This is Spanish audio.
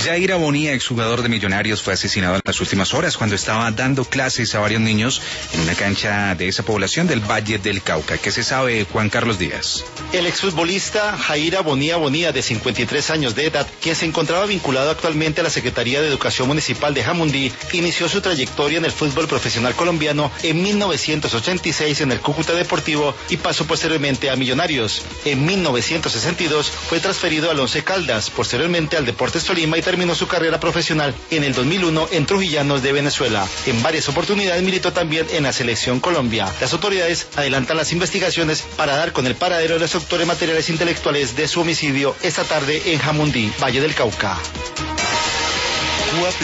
Jair Bonilla, exjugador de Millonarios, fue asesinado en las últimas horas cuando estaba dando clases a varios niños en una cancha de esa población del Valle del Cauca. ¿Qué se sabe, Juan Carlos Díaz? El exfutbolista Jair Bonilla, de 53 años de edad, quien se encontraba vinculado actualmente a la Secretaría de Educación Municipal de Jamundí, inició su trayectoria en el fútbol profesional colombiano en 1986 en el Cúcuta Deportivo y pasó posteriormente a Millonarios. En 1962 fue transferido al Once Caldas, posteriormente al Deportes Tolima y terminó su carrera profesional en el 2001 en Trujillanos de Venezuela. En varias oportunidades militó también en la Selección Colombia. Las autoridades adelantan las investigaciones para dar con el paradero de los autores materiales intelectuales de su homicidio esta tarde en Jamundí, Valle del Cauca.